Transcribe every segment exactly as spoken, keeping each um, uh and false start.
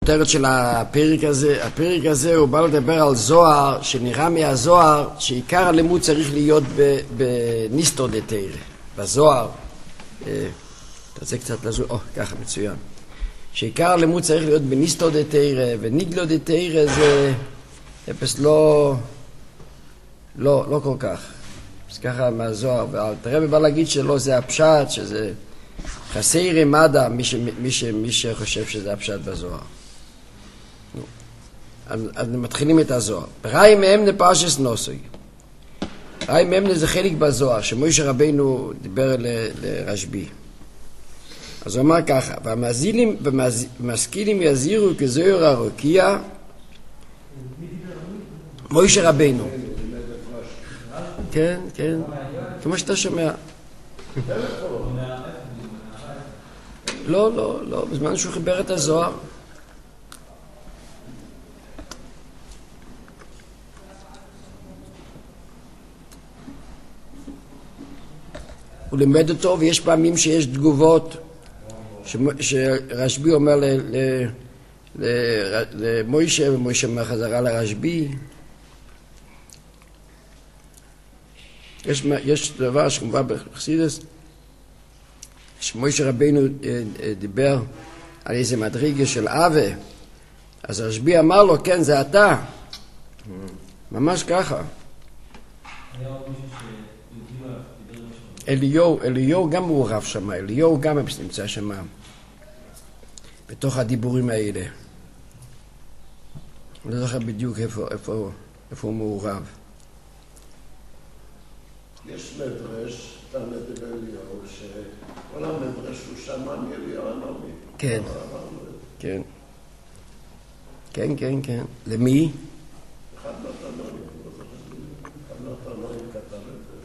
הכותרת של הפרק הזה, הפרק הזה הוא בא לדבר על זוהר, שנראה מהזוהר שעיקר הלימוד צריך להיות בניסטו דה תירא, בזוהר. תעשה קצת לזו, או, ככה, מצוין. שעיקר הלימוד צריך להיות בניסטו דה תירא, וניגלו דה תירא זה אפס לא, לא, לא כל כך. אז ככה מהזוהר, והרב בא להגיד שלא זה הפשט, שזה חסי רמדה, מי, ש, מי, ש, מי שחושב שזה הפשט בזוהר. אז מתחילים את הזוהר. ראי מאמנה פרשס נוסוי. ראי מאמנה זה חלק בזוהר, שמוישה רבינו דיבר לרשב"י. אז הוא אמר ככה, והמזילים ומשכילים יזירו כזוהר הרוקיע, מוישה רבינו. כן, כן, כמו שאתה שומע. לא, לא, לא, בזמן שהוא חיבר את הזוהר. הוא לימד אותו, ויש פעמים שיש תגובות שרשב"י אומר למוישה, ומוישה אומר חזרה לרשב"י. יש, יש דבר שכמובן בחסידות, שמוישה רבינו דיבר על איזה מדרגה של אבה, אז רשב"י אמר לו, כן, זה אתה. ממש ככה. אליהו, אליהו גם מעורב שם, אליהו גם נמצא שם בתוך הדיבורים האלה. אני לא זוכר בדיוק איפה, איפה, איפה הוא מעורב. יש מדרש, תלמד אליהו, שכל המדרש הוא שמע מאליהו הנביא. כן, כן. כן, כן, כן. למי? אחד מהתנועים, אחד מהתנועים כתב את זה.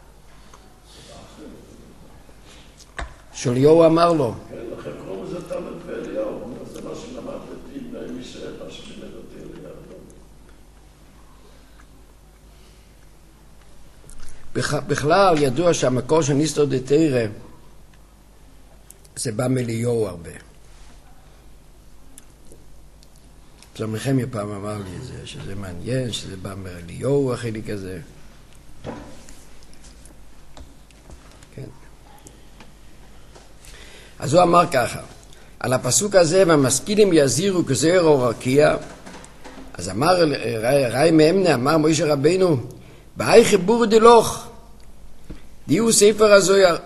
שאליהו אמר לו. כן, לכן קוראים לזה תלמד ואליהו, זה מה שלמדתי מי שמה שלימד אותי אליהו. בכלל ידוע שהמקור של ניסטו דה תירא זה בא מאליהו הרבה. פסל מחמיה פעם אמר לי את זה, שזה מעניין, שזה בא מאליהו החלק הזה. כן. אז הוא אמר ככה, על הפסוק הזה, והמשכילים יזירו כזוהר הרוקיע, אז אמר, ראי מאמנה, אמר מוישה רבינו, באי חיבור דלוך, דיהו ספר הזוהר.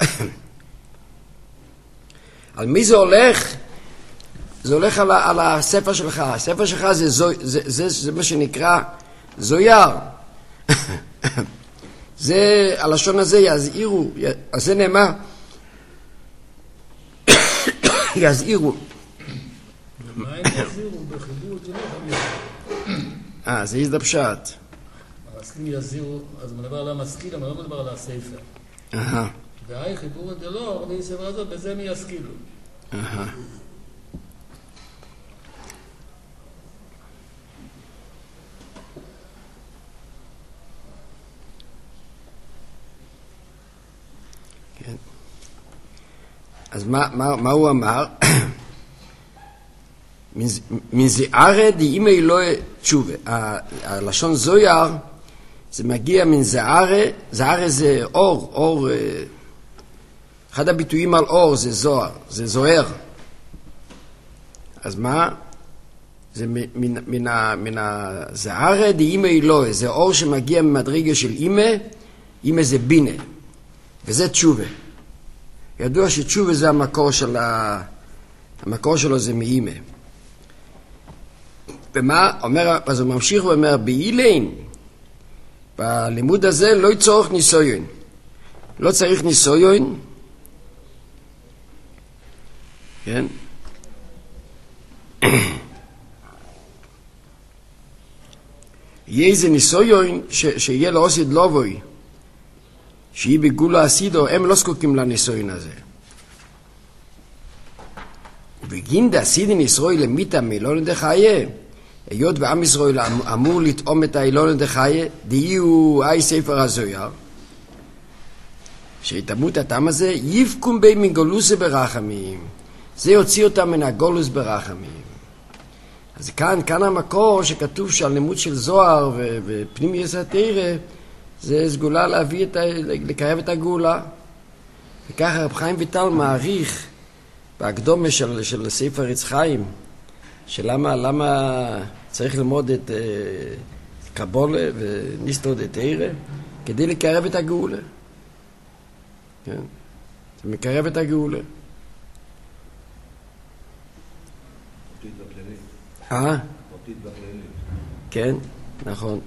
על מי זה הולך? זה הולך על, על הספר שלך. הספר שלך זה, זו, זה, זה, זה מה שנקרא זוהר. זה, הלשון הזה יזהירו, אז זה נאמר, יזהירו. מה הם יזהירו בחיבור דלוך? אה, זה יש דפשט. המשכילים יזהירו, אז מדבר על המשכיל, אבל לא מדבר על הספר. אהה. והי חיבור דלוך, אני ספר הזאת, בזה הם ישכילו. אהה. כן. אז מה, מה, מה הוא אמר? מזערה דאימא אלוהי תשובה. הלשון זוהר זה מגיע מן זערה, זערה זה אור, אור, אחד הביטויים על אור זה זוהר, זה זוהר. אז מה? זה מן, מן, מן הזערה דאימא אלוהי, זה אור שמגיע ממדרגה של אימא, אימא זה בינה, וזה תשובה. ידוע שתשובה זה המקור של ה... המקור שלו זה מאימא. ומה? אומר, אז הוא ממשיך ואומר, באילין, בלימוד הזה לא יצורך ניסויון. לא צריך ניסויון. כן? יהיה איזה ניסויון ש, שיהיה לעוsid לובוי, שיהיה בגולה הסידו, הם לא זקוקים לניסויון הזה. ובגין דעשידין ישראל למיתה מאילון דחיה, היות ועם ישראל אמור לטעום את האילון דחיה, דיהו אי ספר הזוהר, שיתאמו את הטעם הזה, יבקום בי מגולוסה ברחמים, זה יוציא אותם מן הגולוס ברחמים. אז כאן, כאן המקור שכתוב שהלימוד של זוהר ופנים יסתירה זה סגולה להביא את ה... לקרב את הגאולה. וככה רב חיים ויטל מעריך בהקדומה של, של ספר עץ חיים, שלמה למה צריך ללמוד את uh, קבולה וניסטור דתירה כדי לקרב את הגאולה. כן? זה מקרב את הגאולה. אה? כן, נכון.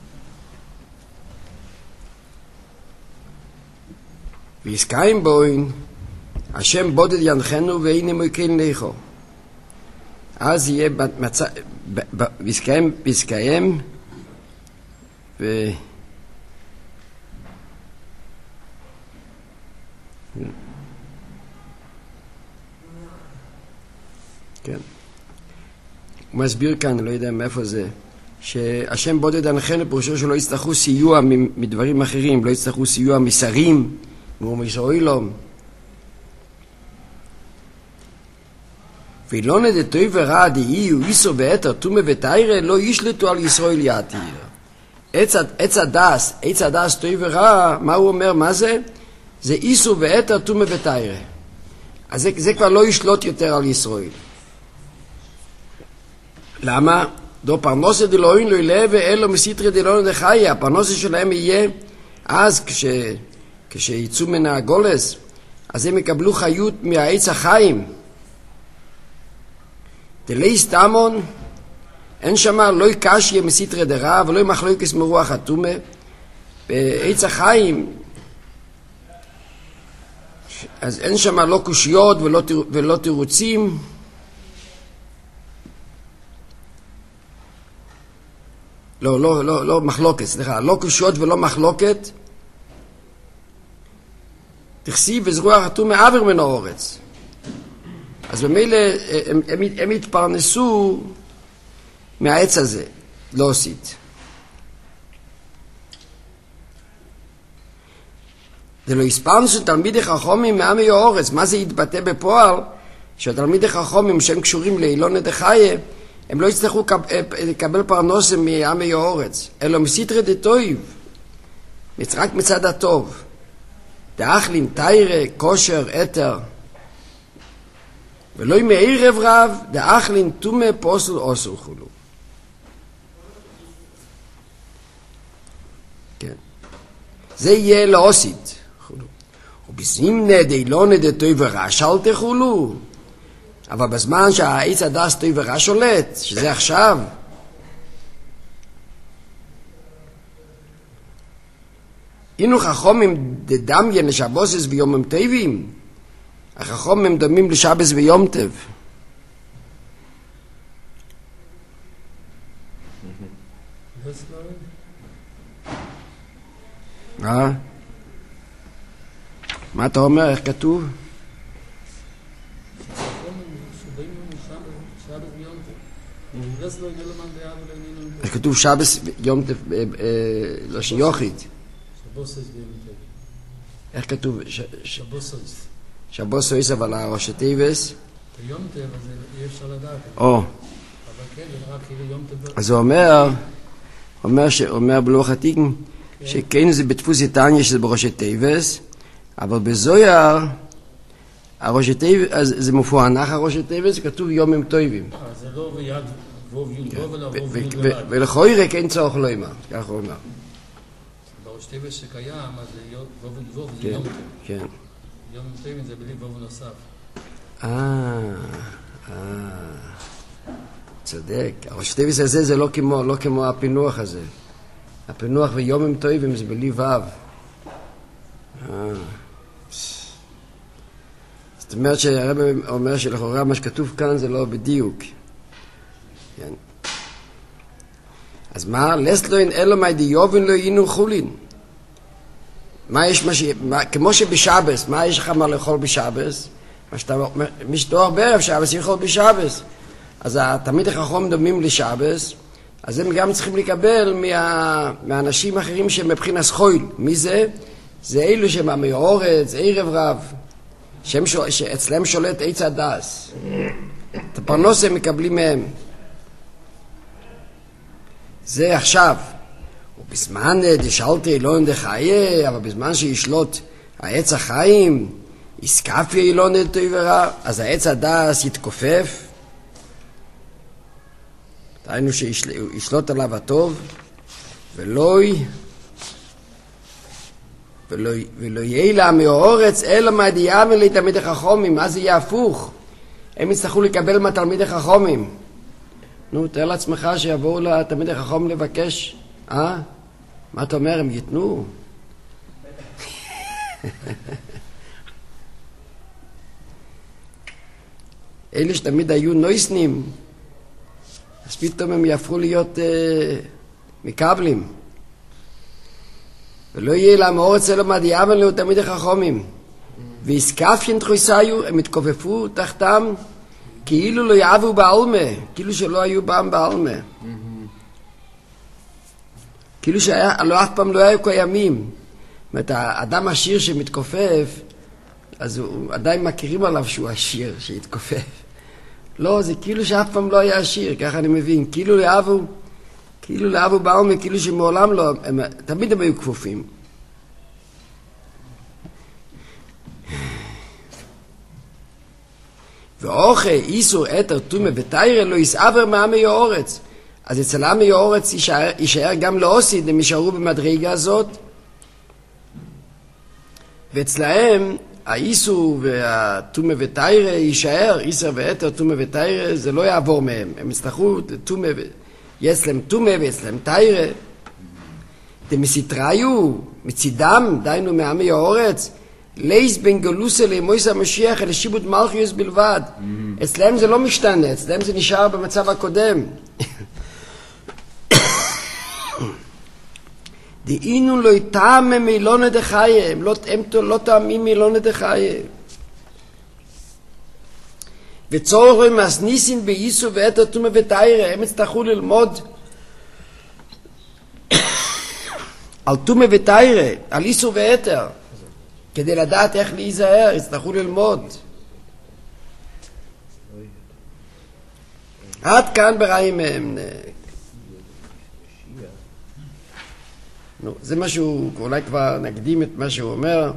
ויסקיים בוין, השם בודד ינחנו והנה מויקן לכו. אז יהיה במצא, ויסקיים, ויסקיים, ו... כן. הוא מסביר כאן, לא יודע מאיפה זה, שהשם בודד ינחנו, פירושו שלא יצטרכו סיוע מדברים אחרים, לא יצטרכו סיוע משרים, ומסוילום. ואילו נדתוי ורע דהי ואיסו באתר תומה ותאירה לא ישלטו על ישראל יעתיר. עץ הדס, עץ הדס תוי ורע, מה הוא אומר? מה זה? זה איסו באתר תומה ותאירה. אז זה, זה כבר לא ישלוט יותר על ישראל. למה? דו פרנוסה דלוין לא ילאה ואלו מסיטרי דלוין דחיה. הפרנוסה שלהם יהיה אז כש... כשיצאו מן הגולס, אז הם יקבלו חיות מהעץ החיים. דלי סתמון, אין שמה לא יקשיה מסיטרי דרע ולא מחלוקס מרוח התומה. בעץ החיים, אז אין שמה לא קושיות ולא, ולא תירוצים. לא, לא, לא, לא מחלוקת, סליחה, לא קושיות ולא מחלוקת. תכסיב וזרוח התומה עבר מן האורץ. אז במילא הם, הם, הם התפרנסו מהעץ הזה, לא עושית. זה לא הספרנסו תלמידי חכמים מעמי האורץ. מה זה יתבטא בפועל? שהתלמידי חכמים שהם קשורים לאילון דחיה, הם לא יצטרכו לקבל פרנסה מעמי האורץ, אלא מסתרי דטויב, רק מצד הטוב. דאכלין, תיירה, כושר, אתר. ולא מערב רב, דאכלין, תומה, פוסל, אוסל חולו. כן. זה יהיה לאוסית. חולו. ובזימנה דאילונה דתוי ורש אל תחולו. אבל בזמן שהעץ הדס תוי ורש שולט, שזה עכשיו, אינו חכמים דדמיין לשבוסס ויומם טבעים. החכמים דומים לשבס ויום טב. אה? מה אתה אומר? איך כתוב? איך כתוב שבס ויום טב לא שיוחית? איך כתוב? שבוסויס. שבוסויס, אבל הראשי טייבס? יום טב, אז אי אפשר לדעת. או. אבל כן, זה רק כאילו יום טב. אז הוא אומר, אומר, אומר בלוח התיקן, שכן זה בתפוס יתניה שזה בראשי טייבס, אבל בזויר, הראשי טייבס, אז זה מפוענח הראשי טייבס, זה כתוב יומים טויבים. אה, זה לא ביד ווב יוד ווב, אלא ווב יוד לבד. ולכוי רק אין צורך לא אימר, כך הוא אומר. בראש טבע שקיים, אז ווב יוד ווב זה יום טבע. כן. יום טבע זה בלי ווב נוסף. אה, אה, צודק. הראש טבע הזה זה לא כמו, לא כמו הפינוח הזה. הפינוח ויומים טובים זה בלי וו. אה. זאת אומרת שהרב אומר שלכאורה מה שכתוב כאן זה לא בדיוק. כן. אז מה? לסלוין אלו מי דיובן לא יינו חולין. מה יש, מה ש... מה... כמו שבשבס, מה יש לך מה לאכול בשבס? מה שאתה... מי שתואר בערב שבס יכול בשבס. אז תמיד החכמים דומים לשבס, אז הם גם צריכים לקבל מה... מהאנשים האחרים שהם מבחינת סחויל. מי זה? זה אלו שמאורץ, ערב רב, שהם ש... שאצלם שולט עץ הדס. את הפרנוס הם מקבלים מהם. זה עכשיו. ובזמן דשאלתי אילון דחיה, אבל בזמן שישלוט העץ החיים, יסקפי אילון דטויברה, אז העץ הדס יתכופף, דהיינו שישלוט עליו הטוב, ולא ולא, ולא יהיה לה מאורץ אלא מהדיעה לתלמיד החכמים. אז יהיה הפוך, הם יצטרכו לקבל מהתלמיד החכמים. נו, תאר לעצמך שיבואו לתלמיד החכמים לבקש, אה? מה אתה אומר, הם ייתנו? אלה שתמיד היו נויסנים, אז פתאום הם יהפכו להיות אה, מקבלים. ולא יהיה לה מאורץ אלא מהדיעה לתלמיד החכמים. ויסקפיין תחויסיו, הם התכופפו תחתם, כאילו לא יעבו בעלמה, כאילו שלא היו בהם בעלמה. כאילו שלא אף פעם לא היו קיימים. זאת אומרת, האדם עשיר שמתכופף, אז הוא, עדיין מכירים עליו שהוא עשיר, שהתכופף. לא, זה כאילו שאף פעם לא היה עשיר, ככה אני מבין. כאילו לא יעבו, כאילו לא יעבו בעלמה, כאילו שמעולם לא, הם, תמיד הם היו כפופים. ואוכל, איסור, אתר, תומה ותיירה לא יסעבר מעמי האורץ. אז אצל עמי האורץ יישאר, יישאר גם לאוסיד, הם יישארו במדרגה הזאת. ואצלהם האיסור והתומה ותיירה יישאר, איסר ואתר, תומה ותיירה, זה לא יעבור מהם. הם יצטרכו, תומה, יש להם תומה ויש להם תיירה. דמסיתראיו, מצידם, דיינו מעמי האורץ, לייס בן גלוסה למויס המשיח אל שיבוד מלכיוס בלבד. אצלהם זה לא משתנה, אצלהם זה נשאר במצב הקודם. דהינו לא יטעם מילונה דחיה, הם לא טעמים מילונה דחיה. וצורך מסניסין בייסו ואתר תומה ותיירה, הם יצטרכו ללמוד על תומה ותיירה, על ייסו ואתר. כדי לדעת איך להיזהר, יצטרכו ללמוד. עד כאן בראי מהם. נו, זה משהו, אולי כבר נקדים את מה שהוא אומר.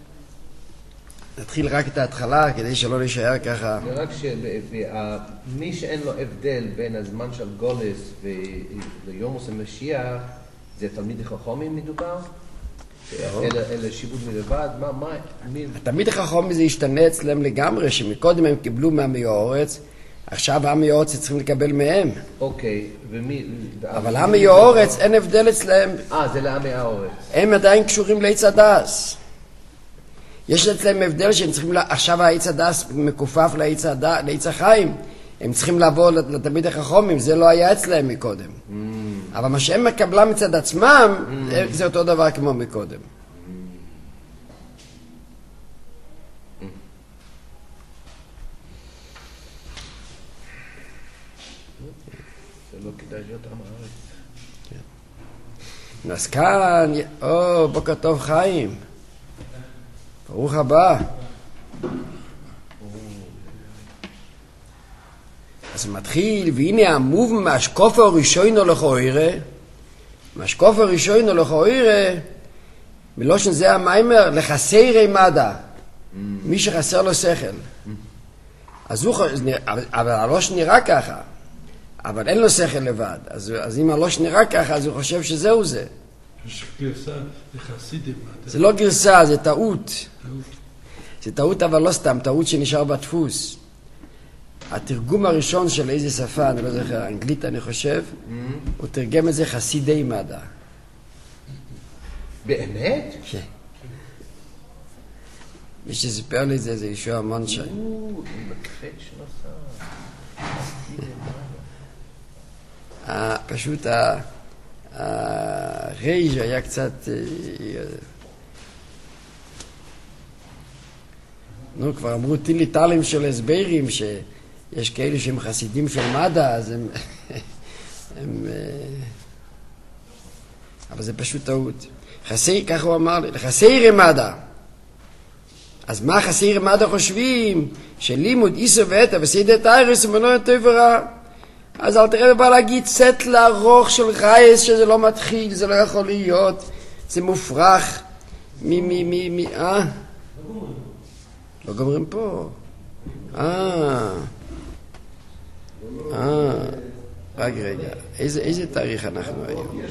נתחיל רק את ההתחלה, כדי שלא נשאר ככה. זה רק שמי שאין לו הבדל בין הזמן של גולס ויומוס המשיח, זה תלמיד החכמים מדובר? אלה שיבוד מלבד, מה, מה, מי... התלמיד החכמים זה ישתנה אצלם לגמרי, שמקודם הם קיבלו מעמי האורץ, עכשיו עמי האורץ צריכים לקבל מהם. אוקיי, ומי... אבל עמי האורץ אין הבדל אצלם. אה, זה לעמי האורץ. הם עדיין קשורים לעץ הדס. יש אצלם הבדל שהם צריכים, עכשיו העץ הדס מקופף לעץ החיים, הם צריכים לעבור לתלמיד החכמים, זה לא היה אצלם מקודם. Mm. אבל מה שהם מקבלם מצד עצמם, mm. זה אותו דבר כמו מקודם. Mm. זה לא כדאי להיות עם הארץ. כן. אז כאן, או, בוקר טוב חיים. ברוך הבא. אז מתחיל, והנה המוב מהשקוף הראשון לכאורה, מהשקוף הראשון לכאורה, מלושן זה המיימר, לחסרי מדע, מי שחסר לו שכל. אז הוא, אבל הלוש נראה ככה, אבל אין לו שכל לבד, אז, אז אם הלוש נראה ככה, אז הוא חושב שזהו זה. יש גרסה לחסידים. זה לא גרסה, זה טעות. זה טעות, אבל לא סתם, טעות שנשאר בדפוס. התרגום הראשון של איזה שפה, אני לא זוכר, אנגלית אני חושב, הוא תרגם את זה חסידי מדע. באמת? כן. מי שסיפר לי את זה, זה ישוע מונשיין. או, בקפץ שנוסע. פשוט הרייז' היה קצת... נו, כבר אמרו טילי טלים של הסברים, שיש כאלה שהם חסידים של מדע, אז הם... הם אבל זה פשוט טעות. חסי, ככה הוא אמר לי, לחסרי מדע. אז מה חסרי מדע חושבים? שלימוד איסו ואתה וסיידי תיירס ומנוע טוב ורע. אז אל תראה בא להגיד סט לארוך של חייס שזה לא מתחיל, זה לא יכול להיות, זה מופרך. מי, מי, מי, מי, אה? לא גומרים פה. אה. אה. רק רגע, איזה, איזה תאריך אנחנו היום?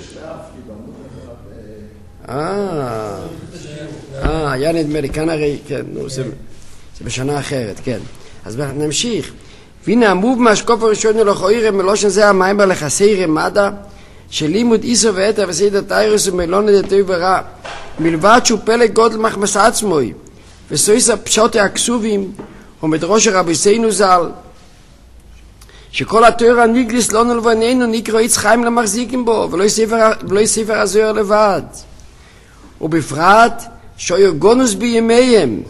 אה. אה, היה נדמה לי, כאן הרי, כן, נו, זה, זה בשנה אחרת, כן. אז נמשיך. והנה המוב מהשקוף הראשון ולכוירם מלושן זה המיימר לחסי רמדה שלימוד איסו ואתר וסיידא תיירס ומלון דתוי ורע מלבד שהוא פלג גודל מחמס עצמוי וסויסה פשוטי הכסובים ומדרוש רביסנו ז"ל שכל התורה ניגליס לא נלבננו נקרא עץ חיים למחזיקים בו ולא ספר, ולא ספר הזוהר לבד ובפרט שויר גונוס בימיהם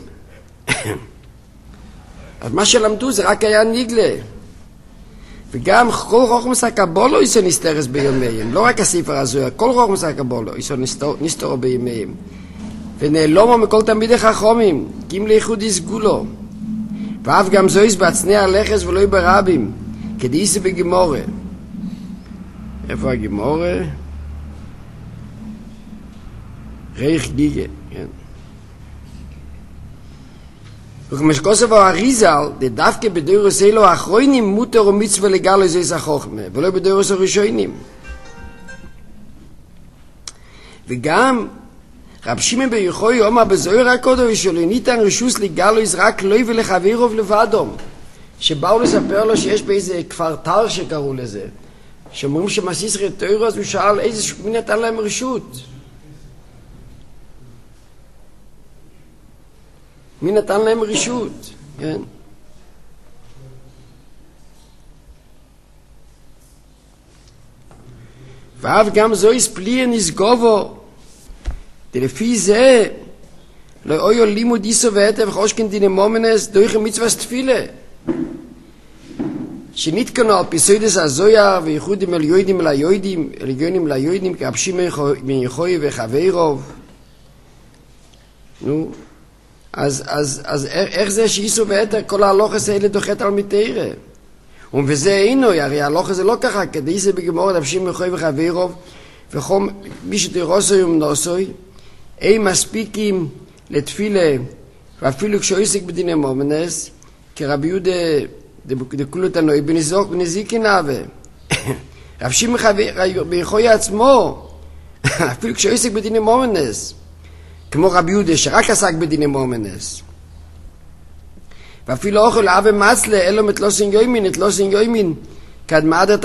אז מה שלמדו זה רק היה ניגלה וגם כל חוכמס הקבולו איסו נסתרס בימיהם לא רק הספר הזוהר, כל חוכמס הקבולו איסו נסתרו בימיהם ונעלומו מכל תלמידי חכמים כי אם לאיחוד יסגולו ואף גם זויס בעצני הלכס ולא ברבים כדאיסו בגימורה איפה הגימורה? רייך גיגה כן וכמשקוסף האריזל, דווקא בדורוס אלו האחרונים מותר ומצווה לגל איזה החוכמה, ולא בדורוס הראשונים. וגם רב שמעון בר יוחאי אומר בזוהר הקודש שלו ניתן רשוס לגלויז רק לו ולחברו לבדו, שבאו לספר לו שיש באיזה כפר תר שקראו לזה, שאומרים שמסיס רטוירו, אז הוא שאל איזה מי נתן להם רשות. מי נתן להם רשות, כן? ואף גם זו הספליה נסגובו, לפי זה, לא אויו לימוד איסו ואתר וחושכן דיני מומנס, דויך מצווה תפילה. שנתקנו על פיסוידס הזויר, וייחודים אל יוידים אל היוידים, אל יוידים אל היוידים, כאפשים מיוחוי וחברוב. נו, אז, אז, אז איך זה שאיסו ואתר כל ההלוכס האלה דוחת על מתארה? וזה אינו, הרי ההלוכס זה לא ככה, כדי זה בגמור, אנשים מיוחוי וחברוב, וכל מי שתירוסוי ומנוסוי, אין מספיקים לתפילה, ואפילו כשהוא עסק בדיני מומנס, כרבי יהודה דקולות הנוי בנזוק בנזיקין אבה. רב שמעון בר יוחאי עצמו, אפילו כשהוא עסק בדיני מומנס, כמו רבי יהודה שרק עסק בדיני מומנס. ואפילו אוכל אבה מצלה, אלו מתלוסין יוימין, מתלוסין יוימין, כדמעדת